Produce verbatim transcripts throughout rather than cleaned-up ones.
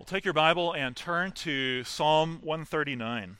Well, take your Bible and turn to Psalm one thirty-nine.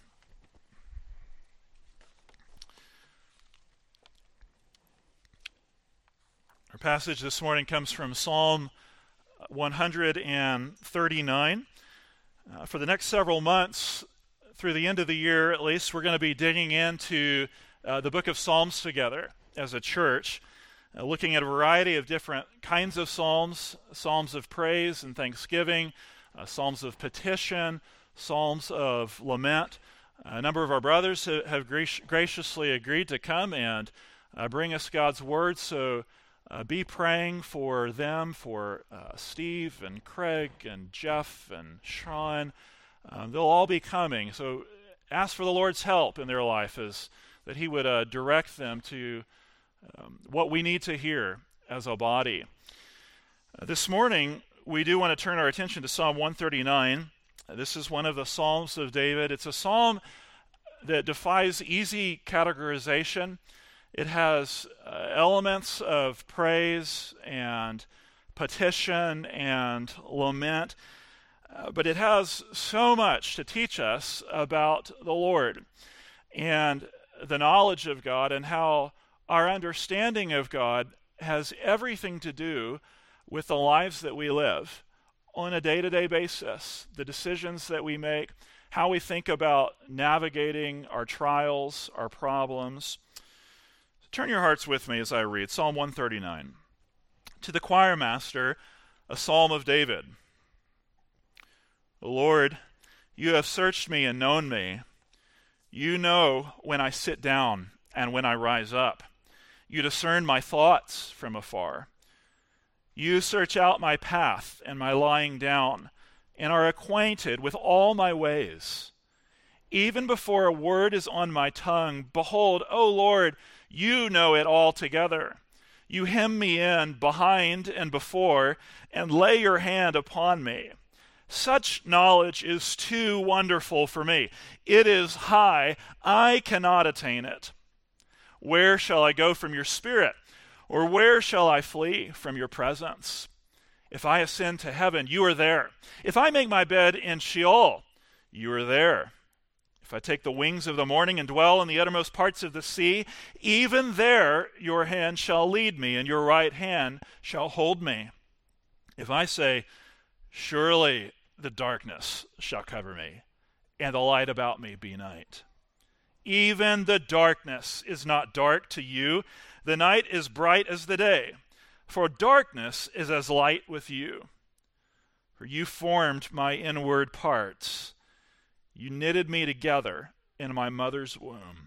Our passage this morning comes from Psalm one thirty-nine. Uh, for the next several months, through the end of the year at least, we're going to be digging into uh, the book of Psalms together as a church, uh, looking at a variety of different kinds of psalms, psalms of praise and thanksgiving, Uh, psalms of petition, psalms of lament. A number of our brothers ha- have gra- graciously agreed to come and uh, bring us God's word, so uh, be praying for them, for uh, Steve and Craig and Jeff and Sean. Um, they'll all be coming, so ask for the Lord's help in their life, as that he would uh, direct them to um, what we need to hear as a body. Uh, this morning, we do want to turn our attention to Psalm one thirty-nine. This is one of the Psalms of David. It's a psalm that defies easy categorization. It has uh, elements of praise and petition and lament, uh, but it has so much to teach us about the Lord and the knowledge of God, and how our understanding of God has everything to do with the lives that we live on a day-to-day basis, the decisions that we make, how we think about navigating our trials, our problems. Turn your hearts with me as I read Psalm one thirty-nine. To the choir master, a psalm of David. O Lord, you have searched me and known me. You know when I sit down and when I rise up. You discern my thoughts from afar. You search out my path and my lying down, and are acquainted with all my ways. Even before a word is on my tongue, behold, O Lord, you know it altogether. You hem me in behind and before, and lay your hand upon me. Such knowledge is too wonderful for me. It is high, I cannot attain it. Where shall I go from your spirit? Or where shall I flee from your presence? If I ascend to heaven, you are there. If I make my bed in Sheol, you are there. If I take the wings of the morning and dwell in the uttermost parts of the sea, even there your hand shall lead me, and your right hand shall hold me. If I say, surely the darkness shall cover me, and the light about me be night. Even the darkness is not dark to you. The night is bright as the day, for darkness is as light with you. For you formed my inward parts. You knitted me together in my mother's womb.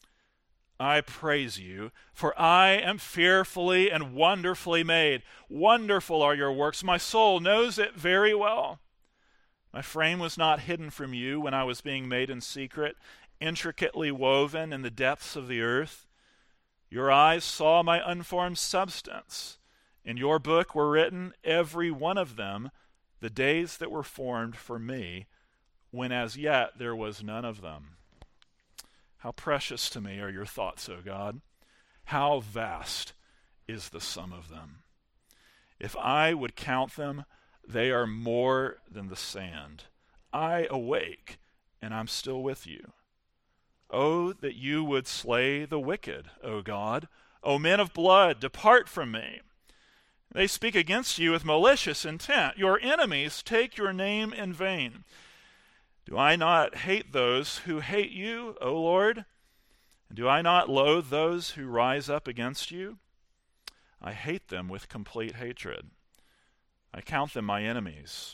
I praise you, for I am fearfully and wonderfully made. Wonderful are your works. My soul knows it very well. My frame was not hidden from you when I was being made in secret, intricately woven in the depths of the earth. Your eyes saw my unformed substance. In your book were written, every one of them, the days that were formed for me, when as yet there was none of them. How precious to me are your thoughts, O God. How vast is the sum of them. If I would count them, they are more than the sand. I awake, and I'm still with you. Oh, that you would slay the wicked, O God. O men of blood, depart from me. They speak against you with malicious intent. Your enemies take your name in vain. Do I not hate those who hate you, O Lord? And do I not loathe those who rise up against you? I hate them with complete hatred. I count them my enemies.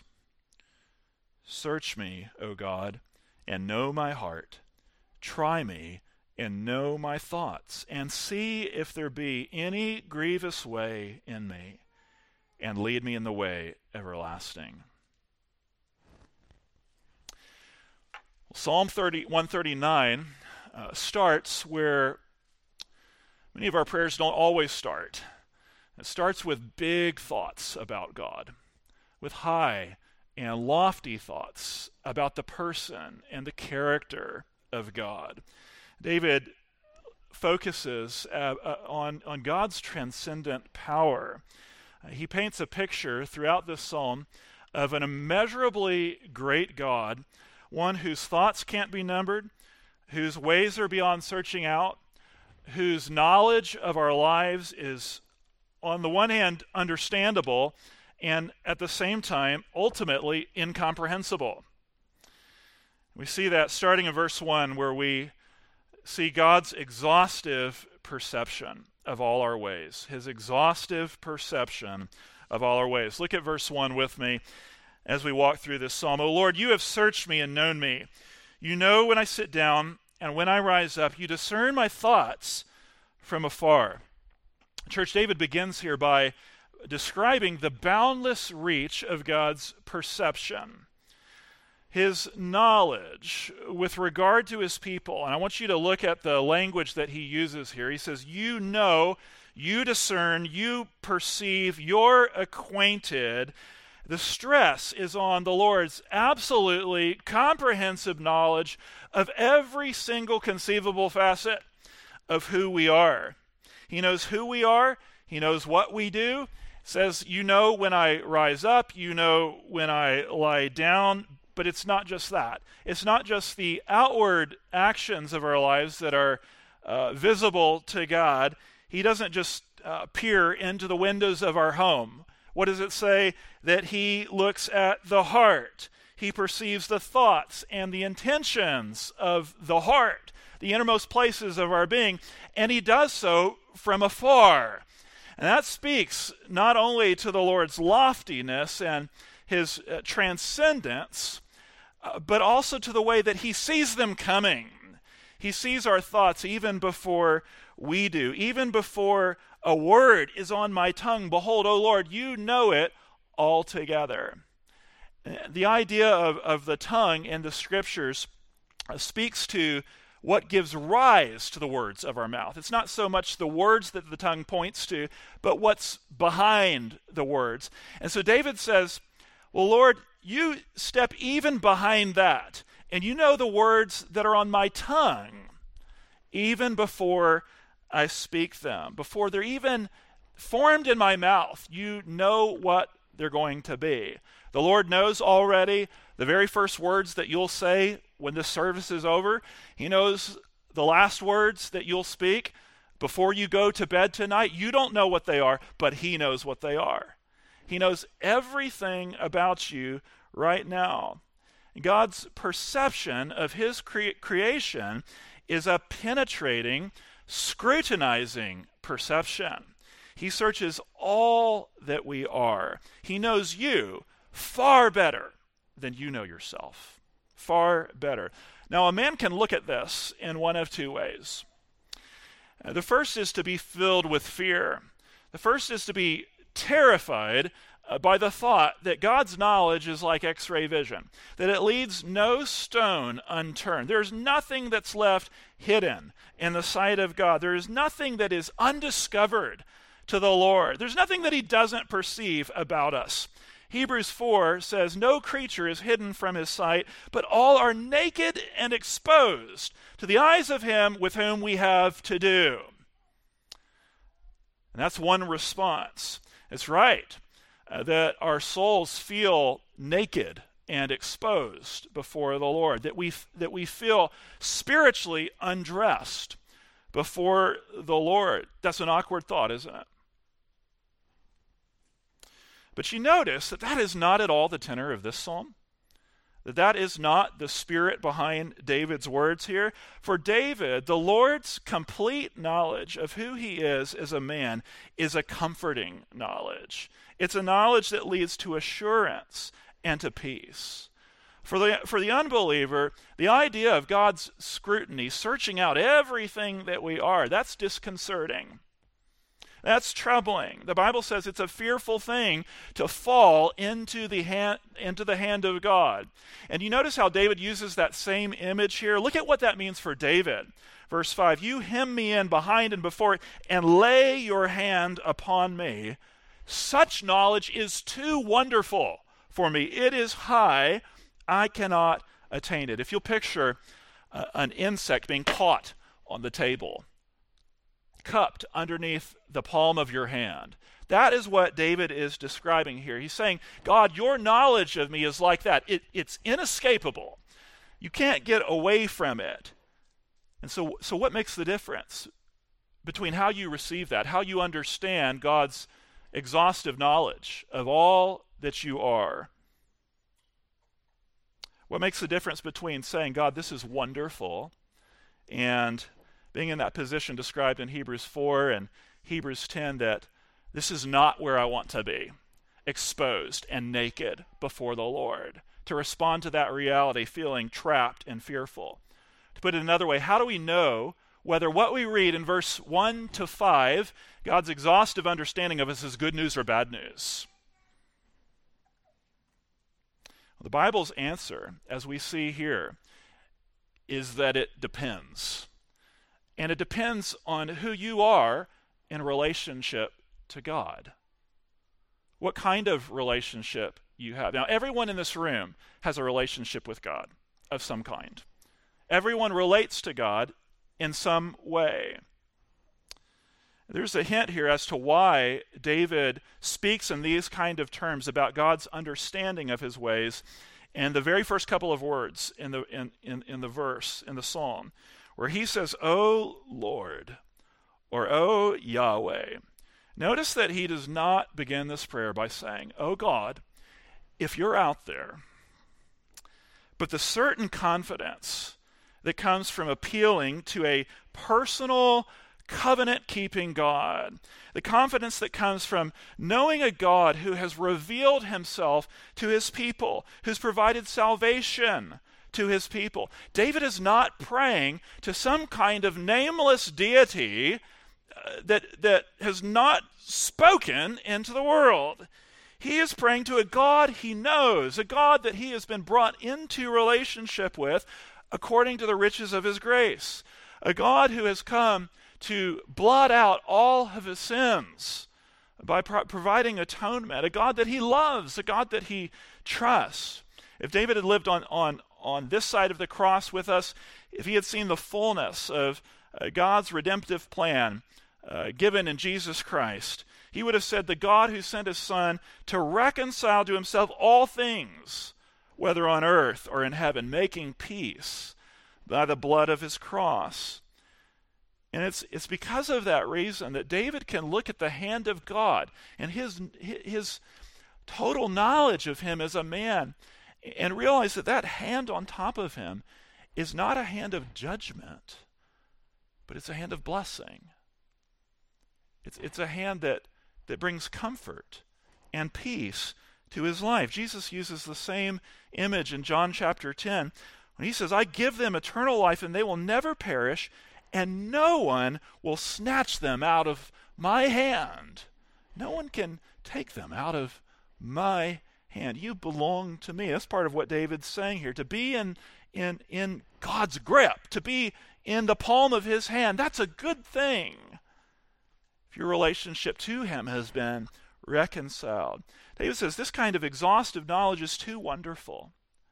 Search me, O God, and know my heart. Try me and know my thoughts, and see if there be any grievous way in me, and lead me in the way everlasting. Psalm one thirty-nine uh, starts where many of our prayers don't always start. It starts with big thoughts about God, with high and lofty thoughts about the person and the character of God. David focuses uh, uh, on, on God's transcendent power. Uh, he paints a picture throughout this psalm of an immeasurably great God, one whose thoughts can't be numbered, whose ways are beyond searching out, whose knowledge of our lives is, on the one hand, understandable, and at the same time, ultimately incomprehensible. We see that starting in verse one, where we see God's exhaustive perception of all our ways, his exhaustive perception of all our ways. Look at verse one with me as we walk through this psalm. O Lord, you have searched me and known me. You know when I sit down and when I rise up. You discern my thoughts from afar. Church, David begins here by describing the boundless reach of God's perception, his knowledge with regard to his people. And I want you to look at the language that he uses here. He says, you know, you discern, you perceive, you're acquainted. The stress is on the Lord's absolutely comprehensive knowledge of every single conceivable facet of who we are. He knows who we are. He knows what we do. It says, you know when I rise up, you know when I lie down. But it's not just that. It's not just the outward actions of our lives that are uh, visible to God. He doesn't just uh, peer into the windows of our home. What does it say? That he looks at the heart. He perceives the thoughts and the intentions of the heart, the innermost places of our being, and he does so from afar. And that speaks not only to the Lord's loftiness and his uh, transcendence, uh, but also to the way that he sees them coming. He sees our thoughts even before we do, even before a word is on my tongue. Behold, O Lord, you know it altogether. The idea of, of the tongue in the scriptures uh, speaks to what gives rise to the words of our mouth. It's not so much the words that the tongue points to, but what's behind the words. And so David says, well, Lord, you step even behind that, and you know the words that are on my tongue, even before I speak them. Before they're even formed in my mouth, you know what they're going to be. The Lord knows already the very first words that you'll say when this service is over. He knows the last words that you'll speak before you go to bed tonight. You don't know what they are, but he knows what they are. He knows everything about you right now. God's perception of his cre- creation is a penetrating, scrutinizing perception. He searches all that we are. He knows you far better than you know yourself. Far better. Now, a man can look at this in one of two ways. Uh, the first is to be filled with fear. The first is to be terrified uh, by the thought that God's knowledge is like X-ray vision, that it leaves no stone unturned. There's nothing that's left hidden in the sight of God. There is nothing that is undiscovered to the Lord. There's nothing that he doesn't perceive about us. Hebrews four says, no creature is hidden from his sight, but all are naked and exposed to the eyes of him with whom we have to do. And that's one response. It's right uh, that our souls feel naked and exposed before the Lord, that we that we feel spiritually undressed before the Lord. That's an awkward thought, isn't it? But you notice that that is not at all the tenor of this psalm. That that is not the spirit behind David's words here. For David, the Lord's complete knowledge of who he is as a man is a comforting knowledge. It's a knowledge that leads to assurance and to peace. For the, for the unbeliever, the idea of God's scrutiny, searching out everything that we are, that's disconcerting. That's troubling. The Bible says it's a fearful thing to fall into the hand, into the hand of God. And you notice how David uses that same image here? Look at what that means for David. Verse five, you hem me in behind and before, and lay your hand upon me. Such knowledge is too wonderful for me. It is high. I cannot attain it. If you'll picture uh, an insect being caught on the table, cupped underneath the palm of your hand. That is what David is describing here. He's saying, God, your knowledge of me is like that. It, it's inescapable. You can't get away from it. And so, so what makes the difference between how you receive that, how you understand God's exhaustive knowledge of all that you are? What makes the difference between saying, God, this is wonderful, and being in that position described in Hebrews four and Hebrews ten, that this is not where I want to be, exposed and naked before the Lord, to respond to that reality feeling trapped and fearful? To put it another way, how do we know whether what we read in verse one to five, God's exhaustive understanding of us, is good news or bad news? The Bible's answer, as we see here, is that it depends. And it depends on who you are in relationship to God. What kind of relationship you have. Now, everyone in this room has a relationship with God of some kind. Everyone relates to God in some way. There's a hint here as to why David speaks in these kind of terms about God's understanding of his ways in the very first couple of words in the in, in, in the verse, in the psalm, where he says, "O Lord," or "O Yahweh." Notice that he does not begin this prayer by saying, "Oh God, if you're out there," but the certain confidence that comes from appealing to a personal, covenant-keeping God. The confidence that comes from knowing a God who has revealed himself to his people, who's provided salvation to his people. David is not praying to some kind of nameless deity uh, that, that has not spoken into the world. He is praying to a God he knows, a God that he has been brought into relationship with according to the riches of his grace, a God who has come to blot out all of his sins by pro- providing atonement, a God that he loves, a God that he trusts. If David had lived on, on, on this side of the cross with us, if he had seen the fullness of uh, God's redemptive plan uh, given in Jesus Christ, he would have said, the God who sent his Son to reconcile to himself all things, whether on earth or in heaven, making peace by the blood of his cross. And it's it's because of that reason that David can look at the hand of God and his his total knowledge of him as a man and realize that that hand on top of him is not a hand of judgment, but it's a hand of blessing. It's it's a hand that, that brings comfort and peace to his life. Jesus uses the same image in John chapter ten when he says, "I give them eternal life and they will never perish, and no one will snatch them out of my hand." No one can take them out of my hand. You belong to me. That's part of what David's saying here. To be in, in, in God's grip, to be in the palm of his hand, that's a good thing if your relationship to him has been reconciled. David says, this kind of exhaustive knowledge is too wonderful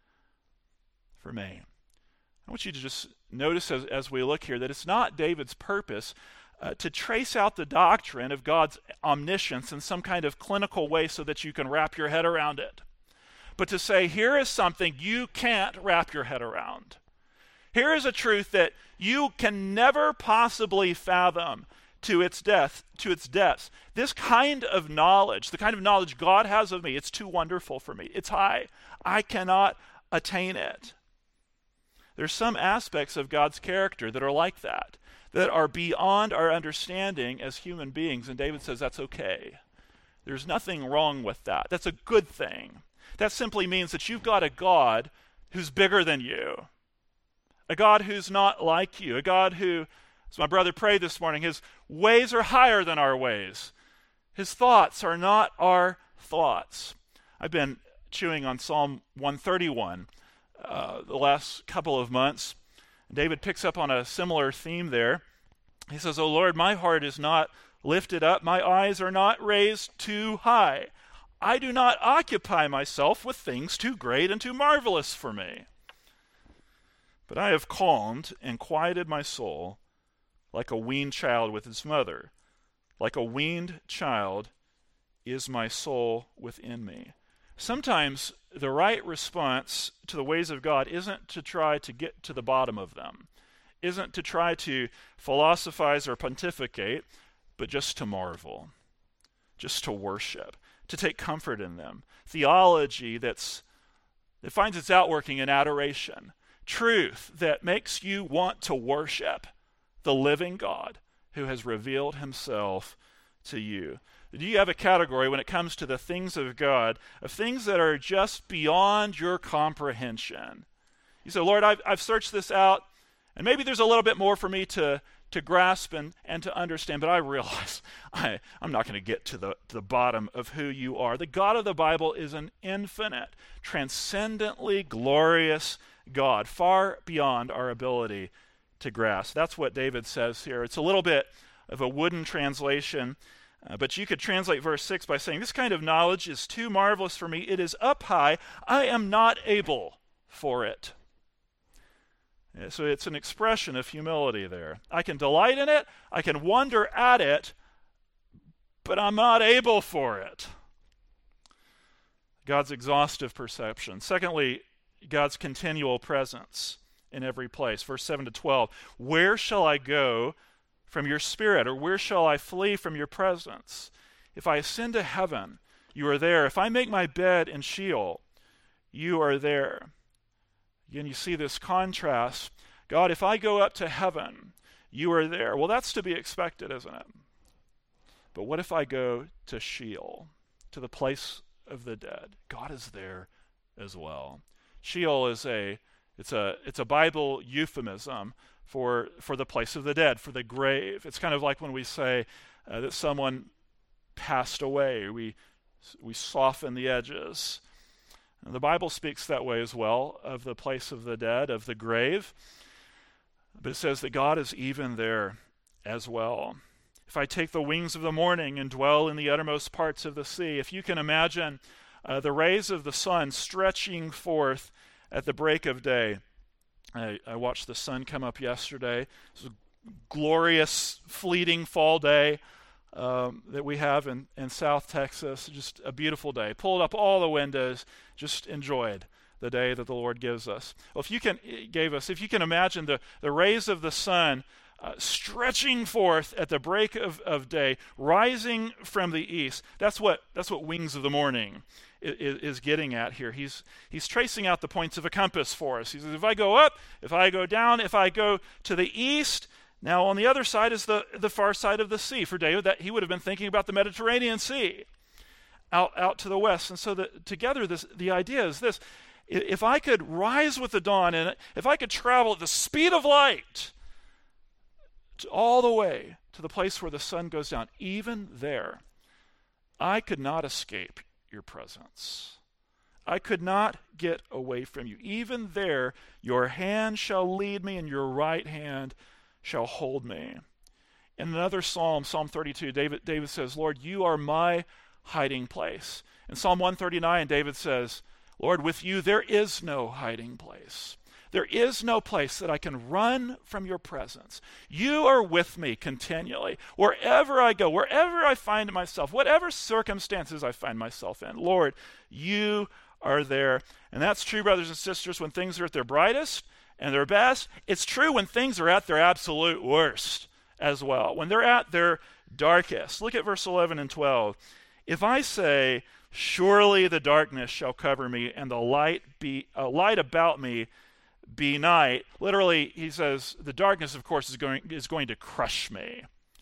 for me. I want you to just notice as, as we look here that it's not David's purpose uh, to trace out the doctrine of God's omniscience in some kind of clinical way so that you can wrap your head around it, but to say, here is something you can't wrap your head around. Here is a truth that you can never possibly fathom to its depth, to its depths. This kind of knowledge, the kind of knowledge God has of me, it's too wonderful for me. It's high. I cannot attain it. There's some aspects of God's character that are like that, that are beyond our understanding as human beings, and David says that's okay. There's nothing wrong with that. That's a good thing. That simply means that you've got a God who's bigger than you, a God who's not like you, a God who, as my brother prayed this morning, his ways are higher than our ways. His thoughts are not our thoughts. I've been chewing on Psalm one thirty-one uh, the last couple of months. David picks up on a similar theme there. He says, "O Lord, my heart is not lifted up. My eyes are not raised too high. I do not occupy myself with things too great and too marvelous for me. But I have calmed and quieted my soul like a weaned child with its mother, like a weaned child is my soul within me. Sometimes the right response to the ways of God isn't to try to get to the bottom of them, isn't to try to philosophize or pontificate, but just to marvel, just to worship, to take comfort in them. Theology that's that finds its outworking in adoration, truth that makes you want to worship the living God who has revealed himself to you. Do you have a category when it comes to the things of God, of things that are just beyond your comprehension? You say, Lord, I've, I've searched this out, and maybe there's a little bit more for me to, to grasp and, and to understand, but I realize I, I'm not going to get to the, to the bottom of who you are. The God of the Bible is an infinite, transcendently glorious God, far beyond our ability to grasp. That's what David says here. It's a little bit of a wooden translation, Uh, but you could translate verse six by saying, this kind of knowledge is too marvelous for me. It is up high. I am not able for it. Yeah, so it's an expression of humility there. I can delight in it. I can wonder at it, but I'm not able for it. God's exhaustive perception. Secondly, God's continual presence in every place. Verse seven to twelve. Where shall I go from your spirit, or where shall I flee from your presence? If I ascend to heaven, you are there. If I make my bed in Sheol, you are there. Again, you see this contrast. God, if I go up to heaven, you are there. Well, that's to be expected, isn't it? But what if I go to Sheol, to the place of the dead? God is there as well. Sheol is a it's a it's a Bible euphemism for for the place of the dead, for the grave. It's kind of like when we say uh, that someone passed away. We we soften the edges. And the Bible speaks that way as well, of the place of the dead, of the grave. But it says that God is even there as well. If I take the wings of the morning and dwell in the uttermost parts of the sea, if you can imagine uh, the rays of the sun stretching forth at the break of day. I, I watched the sun come up yesterday. It was a glorious, fleeting fall day um, that we have in, in South Texas. Just a beautiful day. Pulled up all the windows, just enjoyed the day that the Lord gives us. Well, if you can, gave us, if you can imagine the, the rays of the sun uh, stretching forth at the break of, of day, rising from the east, that's what that's what wings of the morning is, is getting at here. He's he's tracing out the points of a compass for us. He says, if I go up, if I go down, if I go to the east. Now on the other side is the, the far side of the sea. For David, that he would have been thinking about the Mediterranean Sea out, out to the west. And so the, together this the idea is this: if I could rise with the dawn, and if I could travel at the speed of light to all the way to the place where the sun goes down, even there, I could not escape your presence. I could not get away from you. Even there, your hand shall lead me, and your right hand shall hold me. In another psalm, Psalm thirty-two, David, David says, Lord, you are my hiding place. In Psalm one thirty-nine, David says, Lord, with you there is no hiding place. There is no place that I can run from your presence. You are with me continually. Wherever I go, wherever I find myself, whatever circumstances I find myself in, Lord, you are there. And that's true, brothers and sisters, when things are at their brightest and their best. It's true when things are at their absolute worst as well, when they're at their darkest. Look at verse eleven and twelve. If I say, surely the darkness shall cover me, and the light be uh, light about me be night. Literally, he says, the darkness, of course, is going is going to crush me.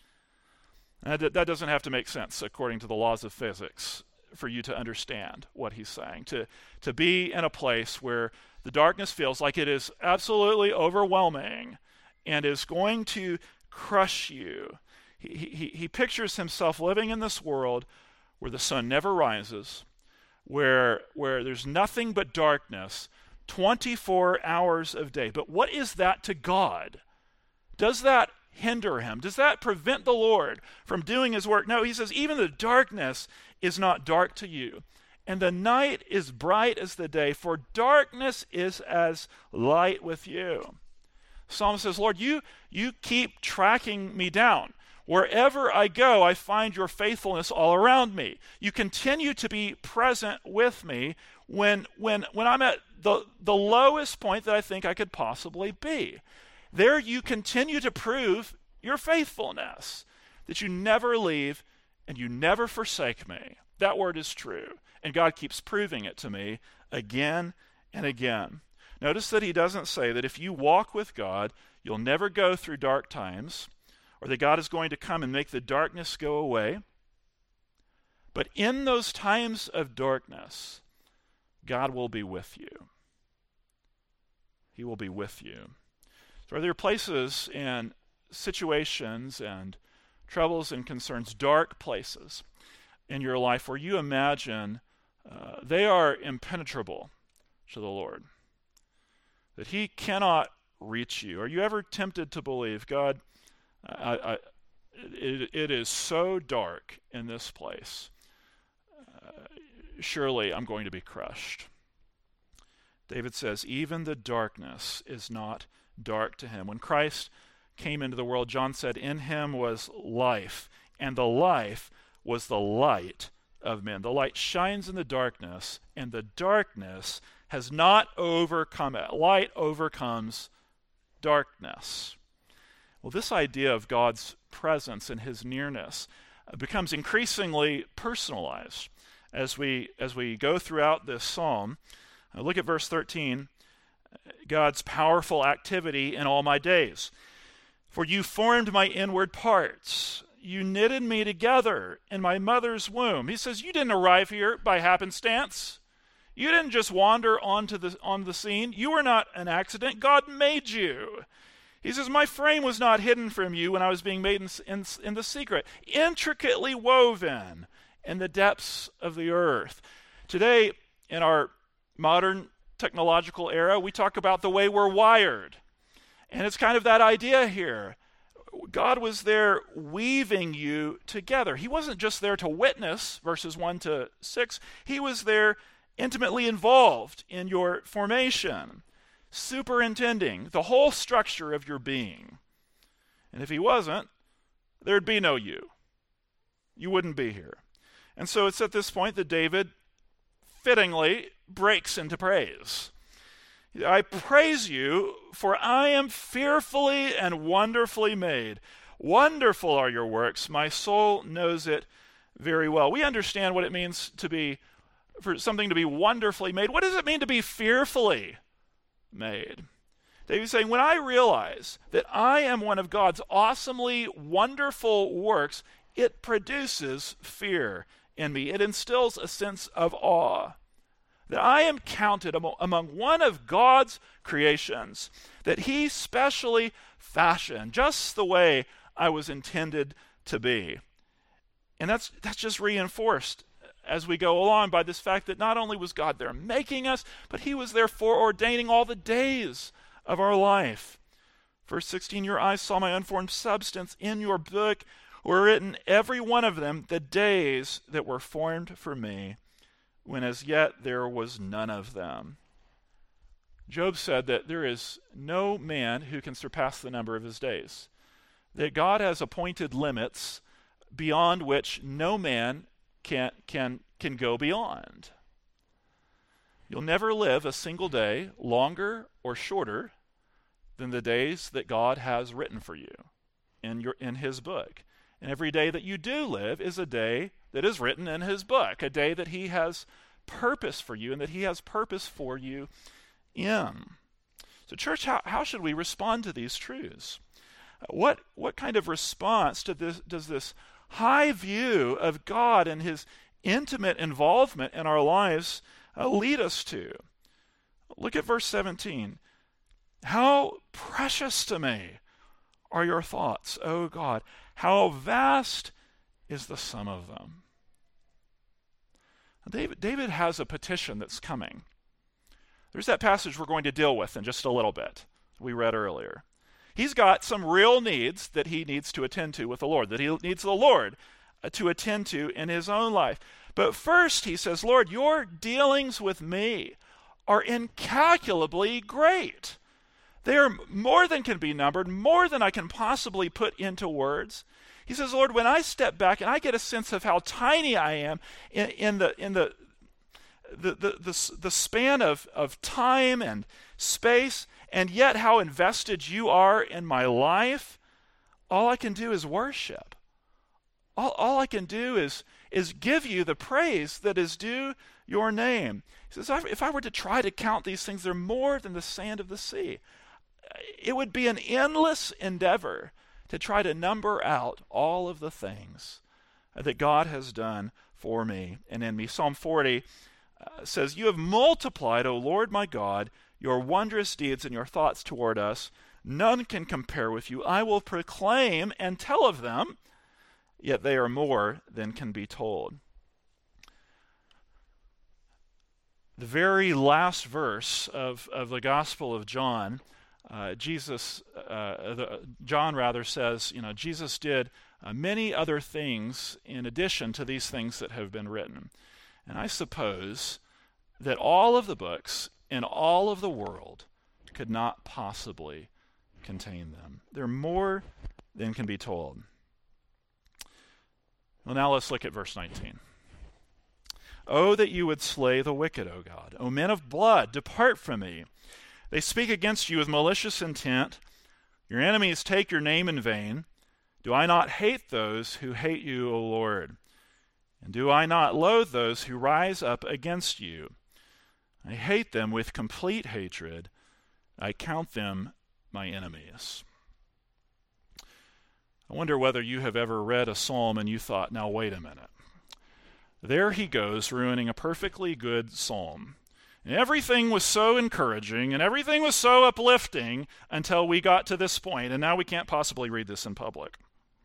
And that, that doesn't have to make sense according to the laws of physics for you to understand what he's saying. To to be in a place where the darkness feels like it is absolutely overwhelming and is going to crush you. He he, he pictures himself living in this world where the sun never rises, where where there's nothing but darkness, twenty-four hours of day. But what is that to God? Does that hinder him? Does that prevent the Lord from doing his work? No, he says, even the darkness is not dark to you, and the night is bright as the day, for darkness is as light with you. Psalm says, Lord, you, you keep tracking me down. Wherever I go, I find your faithfulness all around me. You continue to be present with me when, when, when I'm at the, the lowest point that I think I could possibly be. There you continue to prove your faithfulness, that you never leave and you never forsake me. That word is true, and God keeps proving it to me again and again. Notice that he doesn't say that if you walk with God, you'll never go through dark times, or that God is going to come and make the darkness go away. But in those times of darkness, God will be with you. He will be with you. So are there places and situations and troubles and concerns, dark places in your life where you imagine uh, they are impenetrable to the Lord, that he cannot reach you? Are you ever tempted to believe, God, I, I, it, it is so dark in this place, uh, surely I'm going to be crushed? David says, even the darkness is not dark to him. When Christ came into the world, John said, in him was life, and the life was the light of men. The light shines in the darkness, and the darkness has not overcome it. Light overcomes darkness. Well, this idea of God's presence and his nearness uh, becomes increasingly personalized as we as we go throughout this psalm. Uh, look at verse thirteen. God's powerful activity in all my days. For you formed my inward parts. You knitted me together in my mother's womb. He says, you didn't arrive here by happenstance. You didn't just wander onto the on the scene. You were not an accident. God made you. He says, my frame was not hidden from you when I was being made in, in, in the secret, intricately woven in the depths of the earth. Today, in our modern technological era, we talk about the way we're wired. And it's kind of that idea here. God was there weaving you together. He wasn't just there to witness, verses one to six. He was there intimately involved in your formation, superintending the whole structure of your being. And if he wasn't, there'd be no you. You wouldn't be here. And so it's at this point that David fittingly breaks into praise. I praise you, for I am fearfully and wonderfully made. Wonderful are your works. My soul knows it very well. We understand what it means to be, for something to be wonderfully made. What does it mean to be fearfully made? David's saying, when I realize that I am one of God's awesomely wonderful works, it produces fear in me. It instills a sense of awe. That I am counted among one of God's creations, that he specially fashioned just the way I was intended to be. And that's that's just reinforced as we go along by this fact that not only was God there making us, but he was there foreordaining all the days of our life. Verse sixteen, your eyes saw my unformed substance. In your book were written, every one of them, the days that were formed for me, when as yet there was none of them. Job said that there is no man who can surpass the number of his days, that God has appointed limits beyond which no man can, can, can go beyond. You'll never live a single day longer or shorter than the days that God has written for you in, your, in his book. And every day that you do live is a day that is written in his book, a day that he has purpose for you and that he has purpose for you in. So church, how, how should we respond to these truths? What, what kind of response to this, does this high view of God and his intimate involvement in our lives uh, lead us to? Look at verse seventeen. How precious to me are your thoughts, O God. How vast is the sum of them. David, David has a petition that's coming. There's that passage we're going to deal with in just a little bit, we read earlier. He's got some real needs that he needs to attend to with the Lord, that he needs the Lord uh, to attend to in his own life. But first he says, Lord, your dealings with me are incalculably great. They are more than can be numbered, more than I can possibly put into words. He says, Lord, when I step back and I get a sense of how tiny I am in, in the in the the the, the, the span of, of time and space, and yet how invested you are in my life, all I can do is worship. All, all I can do is, is give you the praise that is due your name. He says, if I were to try to count these things, they're more than the sand of the sea. It would be an endless endeavor to try to number out all of the things that God has done for me and in me. Psalm forty uh, says, you have multiplied, O Lord my God, your wondrous deeds and your thoughts toward us. None can compare with you. I will proclaim and tell of them, yet they are more than can be told. The very last verse of, of the Gospel of John, uh, Jesus, uh, the, John rather says, you know, Jesus did uh, many other things in addition to these things that have been written. And I suppose that all of the books in all of the world could not possibly contain them. They're more than can be told. Well, now let's look at verse nineteen. Oh, that you would slay the wicked, O God. O men of blood, depart from me. They speak against you with malicious intent. Your enemies take your name in vain. Do I not hate those who hate you, O Lord? And do I not loathe those who rise up against you? I hate them with complete hatred. I count them my enemies. I wonder whether you have ever read a psalm and you thought, now wait a minute. There he goes, ruining a perfectly good psalm. And everything was so encouraging and everything was so uplifting until we got to this point, and now we can't possibly read this in public.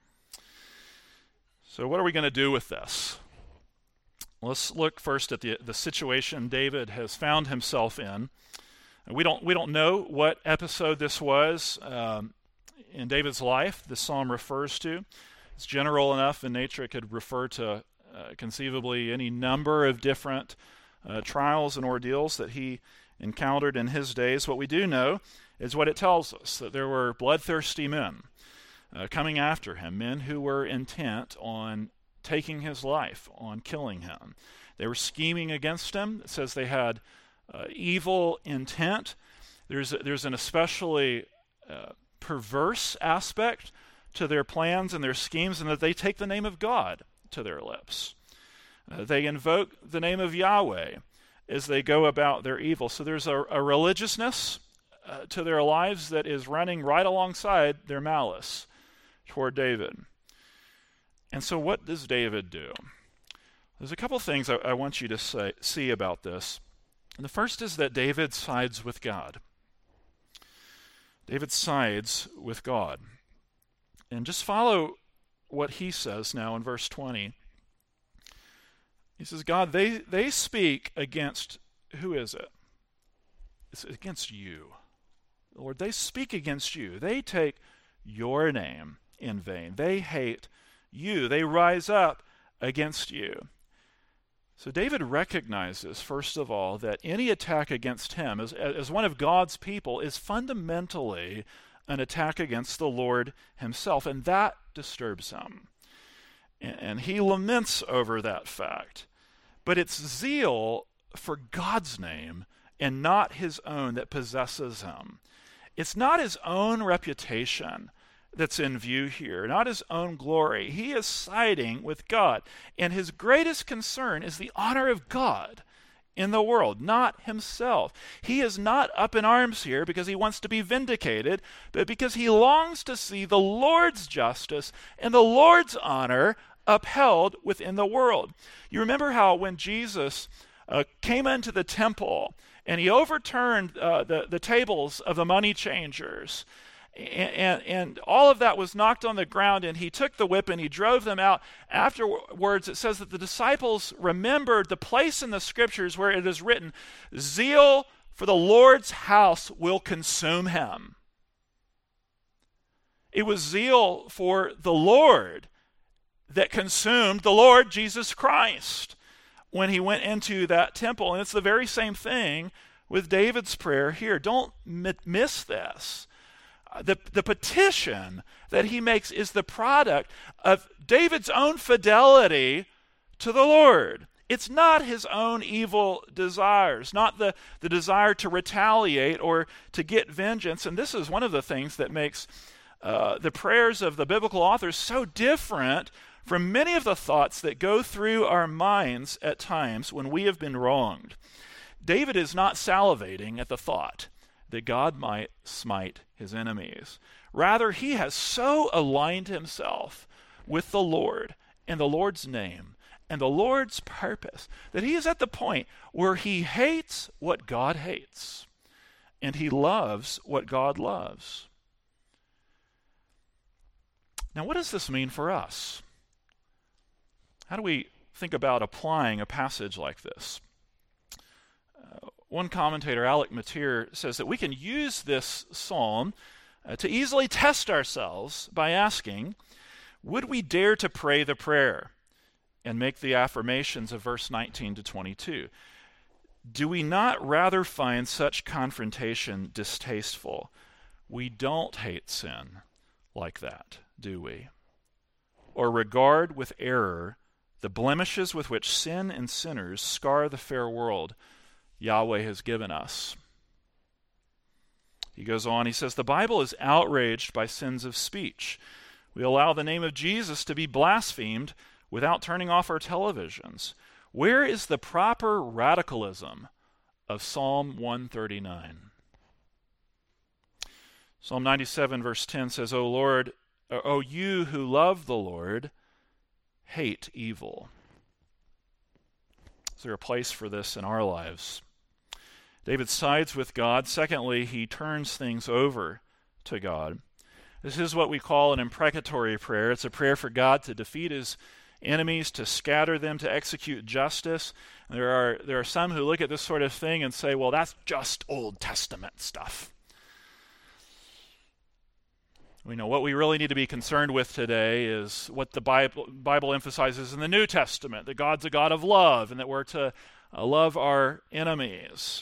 So what are we going to do with this? Let's look first at the, the situation David has found himself in. We don't, we don't know what episode this was um, in David's life this psalm refers to. It's general enough in nature it could refer to Uh, conceivably any number of different uh, trials and ordeals that he encountered in his days. What we do know is what it tells us, that there were bloodthirsty men uh, coming after him, men who were intent on taking his life, on killing him. They were scheming against him. It says they had uh, evil intent. There's, there's an especially uh, perverse aspect to their plans and their schemes, and that they take the name of God to their lips. Uh, they invoke the name of Yahweh as they go about their evil. So there's a, a religiousness uh, to their lives that is running right alongside their malice toward David. And so what does David do? There's a couple things I, I want you to say, see about this. And the first is that David sides with God. David sides with God. And just follow what he says now in verse twenty. He says, God, they, they speak against, who is it? It's against you. Lord, they speak against you. They take your name in vain. They hate you. They rise up against you. So David recognizes, first of all, that any attack against him as, as one of God's people is fundamentally an attack against the Lord himself, and that disturbs him. And, and he laments over that fact. But it's zeal for God's name and not his own that possesses him. It's not his own reputation that's in view here, not his own glory. He is siding with God, and his greatest concern is the honor of God in the world, not himself. He is not up in arms here because he wants to be vindicated, but because he longs to see the Lord's justice and the Lord's honor upheld within the world. You remember how when Jesus uh, came into the temple and he overturned uh, the, the tables of the money changers, And, and, and all of that was knocked on the ground, and he took the whip and he drove them out. Afterwards, it says that the disciples remembered the place in the scriptures where it is written, zeal for the Lord's house will consume him. It was zeal for the Lord that consumed the Lord Jesus Christ when he went into that temple. And it's the very same thing with David's prayer here. Don't miss this. the, the petition that he makes is the product of David's own fidelity to the Lord. It's not his own evil desires, not the, the desire to retaliate or to get vengeance. And this is one of the things that makes uh, the prayers of the biblical authors so different from many of the thoughts that go through our minds at times when we have been wronged. David is not salivating at the thought that God might smite his enemies. Rather, he has so aligned himself with the Lord and the Lord's name and the Lord's purpose that he is at the point where he hates what God hates and he loves what God loves. Now, what does this mean for us? How do we think about applying a passage like this? Uh, one commentator, Alec Motyer, says that we can use this psalm uh, to easily test ourselves by asking, would we dare to pray the prayer and make the affirmations of verse nineteen to twenty-two? Do we not rather find such confrontation distasteful? We don't hate sin like that, do we? Or regard with error the blemishes with which sin and sinners scar the fair world Yahweh has given us. He goes on, he says, the Bible is outraged by sins of speech. We allow the name of Jesus to be blasphemed without turning off our televisions. Where is the proper radicalism of Psalm one thirty-nine? Psalm ninety-seven verse ten says, O Lord, O you who love the Lord, hate evil. Is there a place for this in our lives? David sides with God. Secondly, he turns things over to God. This is what we call an imprecatory prayer. It's a prayer for God to defeat his enemies, to scatter them, to execute justice. And there are there are some who look at this sort of thing and say, well, that's just Old Testament stuff. We know what we really need to be concerned with today is what the Bible, Bible emphasizes in the New Testament, that God's a God of love and that we're to uh, love our enemies.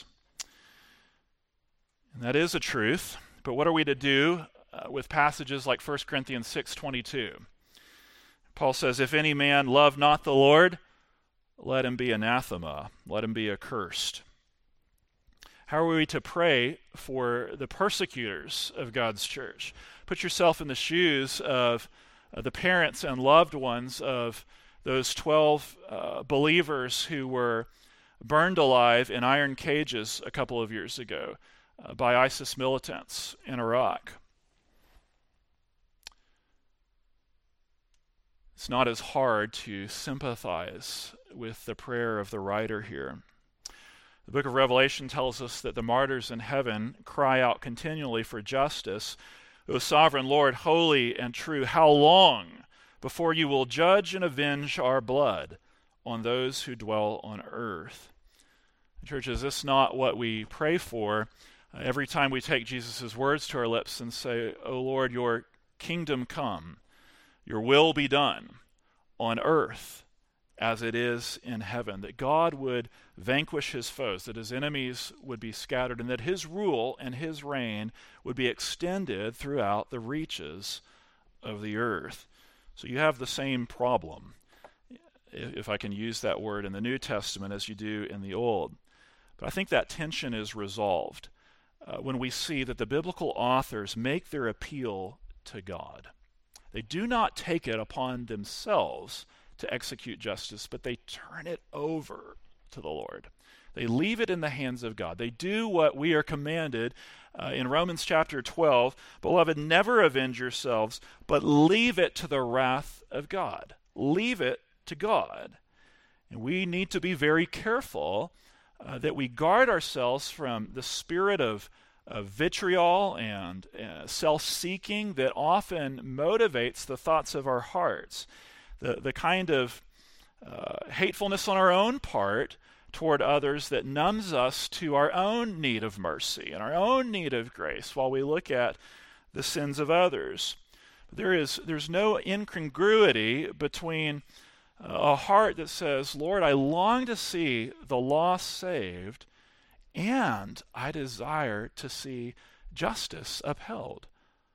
And that is a truth, but what are we to do uh, with passages like First Corinthians six twenty-two? Paul says, if any man love not the Lord, let him be anathema, let him be accursed. How are we to pray for the persecutors of God's church? Put yourself in the shoes of uh, the parents and loved ones of those twelve uh, believers who were burned alive in iron cages a couple of years ago uh, by ISIS militants in Iraq. It's not as hard to sympathize with the prayer of the writer here. The book of Revelation tells us that the martyrs in heaven cry out continually for justice. O sovereign Lord, holy and true, how long before you will judge and avenge our blood on those who dwell on earth? Church, is this not what we pray for uh, every time we take Jesus' words to our lips and say, O Lord, your kingdom come, your will be done on earth as it is in heaven, that God would vanquish his foes, that his enemies would be scattered, and that his rule and his reign would be extended throughout the reaches of the earth. So you have the same problem, if I can use that word, in the New Testament as you do in the Old. But I think that tension is resolved uh, when we see that the biblical authors make their appeal to God. They do not take it upon themselves to execute justice, but they turn it over to the Lord. They leave it in the hands of God. They do what we are commanded uh, in Romans chapter twelve. Beloved, never avenge yourselves, but leave it to the wrath of God. Leave it to God. And we need to be very careful uh, that we guard ourselves from the spirit of, of vitriol and uh, self-seeking that often motivates the thoughts of our hearts. The, the kind of uh, hatefulness on our own part toward others that numbs us to our own need of mercy and our own need of grace while we look at the sins of others. There is there's no incongruity between uh, a heart that says, Lord, I long to see the lost saved, and I desire to see justice upheld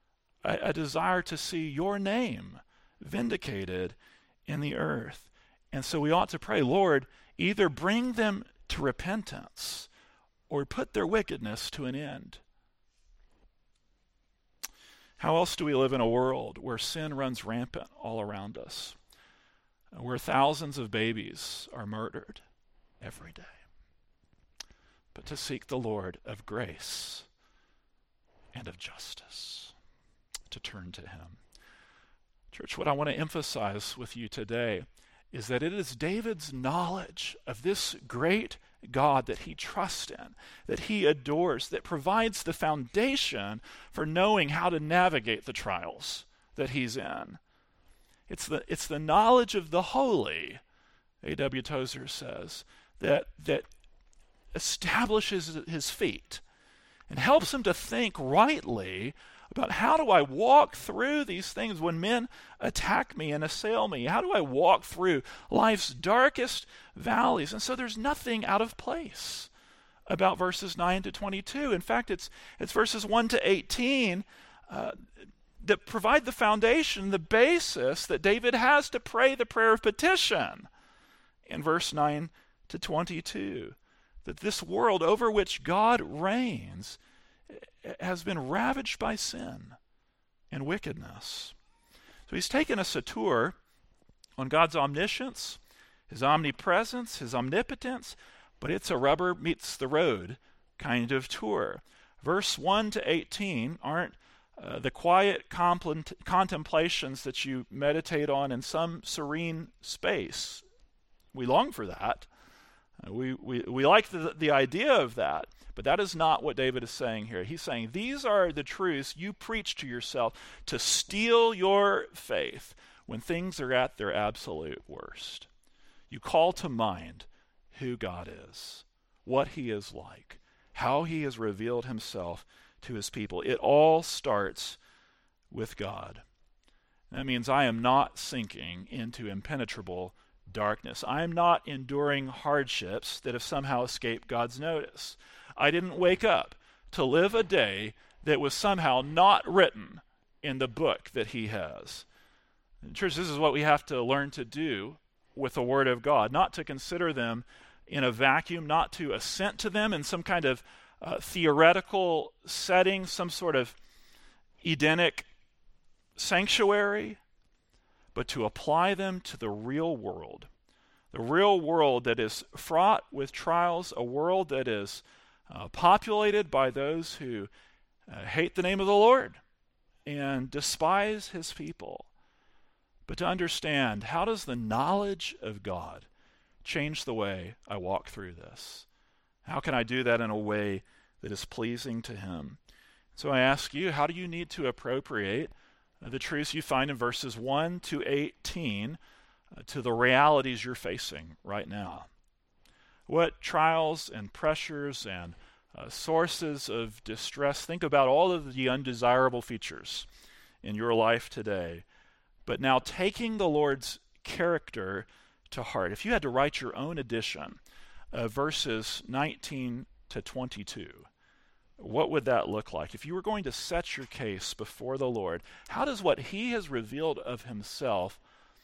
a, a desire to see your name vindicated in the earth. And so we ought to pray, Lord, either bring them to repentance or put their wickedness to an end. How else do we live in a world where sin runs rampant all around us, where thousands of babies are murdered every day? But to seek the Lord of grace and of justice, to turn to him. Church, what I want to emphasize with you today is that it is David's knowledge of this great God that he trusts in, that he adores, that provides the foundation for knowing how to navigate the trials that he's in. It's the, it's the knowledge of the holy, A W Tozer says, that, that establishes his feet and helps him to think rightly about how do I walk through these things when men attack me and assail me? How do I walk through life's darkest valleys? And so there's nothing out of place about verses nine to twenty-two. In fact, it's it's verses one to eighteen uh, that provide the foundation, the basis that David has to pray the prayer of petition in verse nine to twenty-two. That this world over which God reigns has been ravaged by sin and wickedness. So he's taken us a tour on God's omniscience, his omnipresence, his omnipotence, but it's a rubber meets the road kind of tour. Verse one to eighteen aren't uh, the quiet compl- contemplations that you meditate on in some serene space. We long for that. Uh, we, we, we like the, the idea of that. But that is not what David is saying here. He's saying these are the truths you preach to yourself to steel your faith when things are at their absolute worst. You call to mind who God is, what he is like, how he has revealed himself to his people. It all starts with God. That means I am not sinking into impenetrable darkness. I am not enduring hardships that have somehow escaped God's notice. I didn't wake up to live a day that was somehow not written in the book that he has. And church, this is what we have to learn to do with the Word of God, not to consider them in a vacuum, not to assent to them in some kind of uh, theoretical setting, some sort of Edenic sanctuary, but to apply them to the real world. The real world that is fraught with trials, a world that is Uh, populated by those who uh, hate the name of the Lord and despise his people. But to understand, how does the knowledge of God change the way I walk through this? How can I do that in a way that is pleasing to him? So I ask you, how do you need to appropriate uh, the truths you find in verses one to eighteen uh, to the realities you're facing right now? What trials and pressures and uh, sources of distress? Think about all of the undesirable features in your life today. But now taking the Lord's character to heart. If you had to write your own edition of verses nineteen to twenty-two, what would that look like? If you were going to set your case before the Lord, how does what he has revealed of himself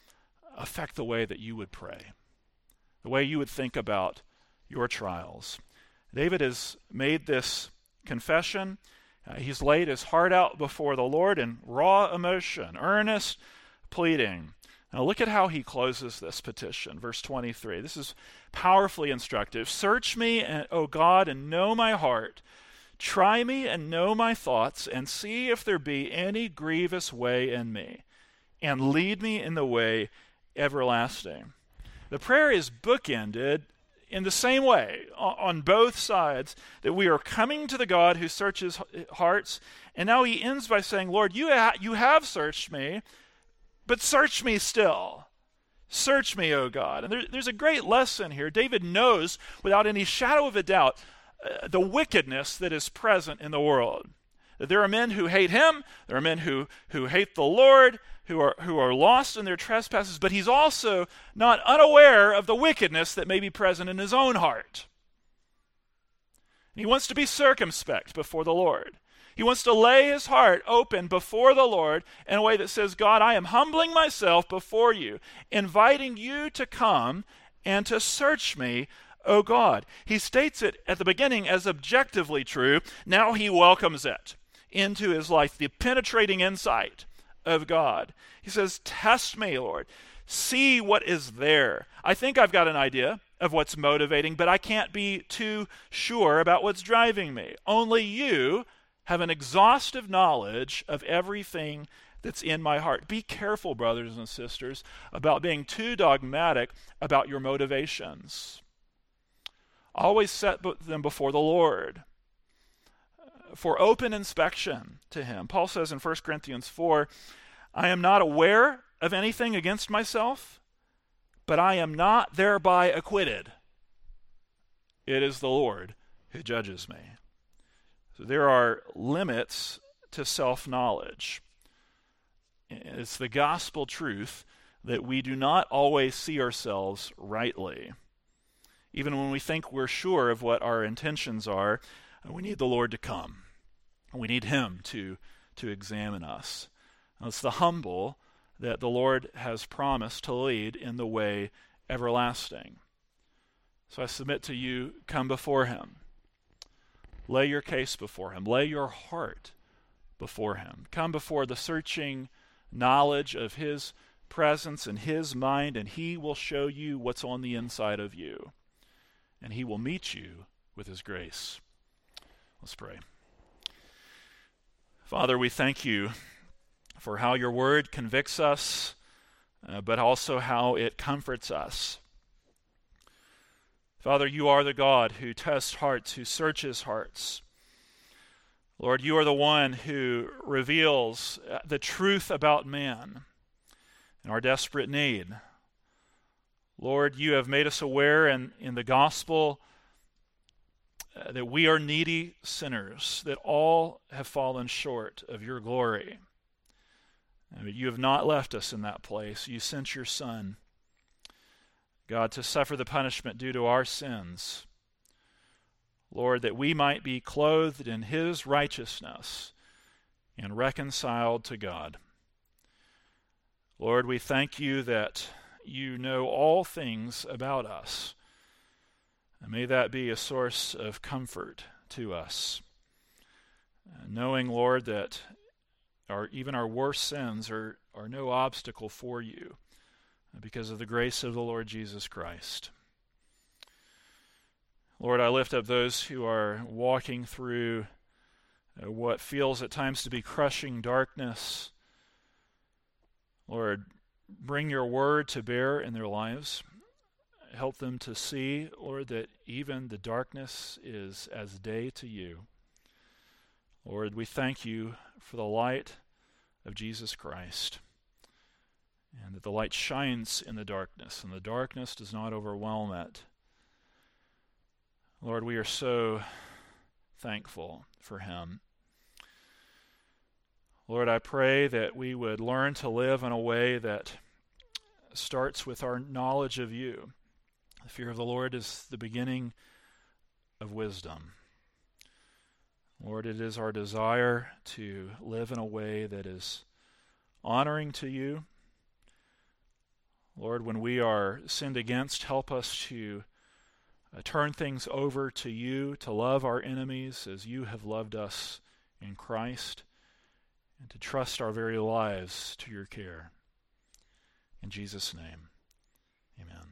affect the way that you would pray, the way you would think about your trials? David has made this confession. Uh, he's laid his heart out before the Lord in raw emotion, earnest pleading. Now look at how he closes this petition, verse twenty-three. This is powerfully instructive. Search me, O God, and know my heart. Try me and know my thoughts, and see if there be any grievous way in me, and lead me in the way everlasting. The prayer is bookended in the same way on both sides, that we are coming to the God who searches hearts, and now he ends by saying, Lord, you, ha- you have searched me, but search me still. Search me, O God. And there, there's a great lesson here. David knows without any shadow of a doubt uh, the wickedness that is present in the world. That there are men who hate him, there are men who, who hate the Lord, who are who are lost in their trespasses, but he's also not unaware of the wickedness that may be present in his own heart. He wants to be circumspect before the Lord. He wants to lay his heart open before the Lord in a way that says, God, I am humbling myself before you, inviting you to come and to search me, O God. He states it at the beginning as objectively true. Now he welcomes it into his life, the penetrating insight of God. He says, test me, Lord. See what is there. I think I've got an idea of what's motivating, but I can't be too sure about what's driving me. Only you have an exhaustive knowledge of everything that's in my heart. Be careful, brothers and sisters, about being too dogmatic about your motivations. Always set them before the Lord for open inspection to him. Paul says in First Corinthians four, I am not aware of anything against myself, but I am not thereby acquitted. It is the Lord who judges me. So there are limits to self-knowledge. It's the gospel truth that we do not always see ourselves rightly. Even when we think we're sure of what our intentions are, we need the Lord to come. We need him to, to examine us. Now, it's the humble that the Lord has promised to lead in the way everlasting. So I submit to you, come before him. Lay your case before him. Lay your heart before him. Come before the searching knowledge of his presence and his mind, and he will show you what's on the inside of you. And he will meet you with his grace. Let's pray. Father, we thank you for how your word convicts us, uh, but also how it comforts us. Father, you are the God who tests hearts, who searches hearts. Lord, you are the one who reveals the truth about man and our desperate need. Lord, you have made us aware in, in the gospel uh, that we are needy sinners, that all have fallen short of your glory. But you have not left us in that place. You sent your Son, God, to suffer the punishment due to our sins. Lord, that we might be clothed in his righteousness and reconciled to God. Lord, we thank you that you know all things about us. And may that be a source of comfort to us. Knowing, Lord, that our, even our worst sins are, are no obstacle for you because of the grace of the Lord Jesus Christ. Lord, I lift up those who are walking through uh, what feels at times to be crushing darkness. Lord, bring your word to bear in their lives. Help them to see, Lord, that even the darkness is as day to you. Lord, we thank you for the light of Jesus Christ, and that the light shines in the darkness, and the darkness does not overwhelm it. Lord, we are so thankful for him. Lord, I pray that we would learn to live in a way that starts with our knowledge of you. The fear of the Lord is the beginning of wisdom. Lord, it is our desire to live in a way that is honoring to you. Lord, when we are sinned against, help us to uh, turn things over to you, to love our enemies as you have loved us in Christ, and to trust our very lives to your care. In Jesus' name, amen.